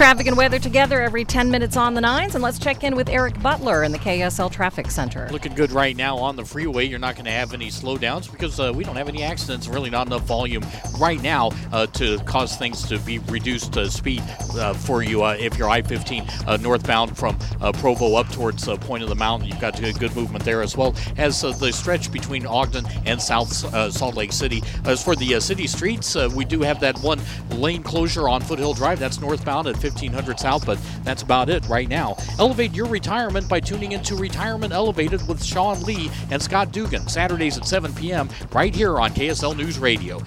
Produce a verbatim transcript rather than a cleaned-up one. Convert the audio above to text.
Traffic and weather together every ten minutes on the nines, and let's check in with Eric Butler in the K S L Traffic Center. Looking good right now on the freeway. You're not going to have any slowdowns because uh, we don't have any accidents, really not enough volume right now uh, to cause things to be reduced uh, speed uh, for you. Uh, if you're I fifteen uh, northbound from uh, Provo up towards uh, Point of the Mountain, you've got good movement there, as well as uh, the stretch between Ogden and South uh, Salt Lake City. As for the uh, city streets, uh, we do have that one lane closure on Foothill Drive. That's northbound at fifteen hundred South, but that's about it right now. Elevate your retirement by tuning into Retirement Elevated with Sean Lee and Scott Dugan, Saturdays at seven p.m. right here on K S L News Radio.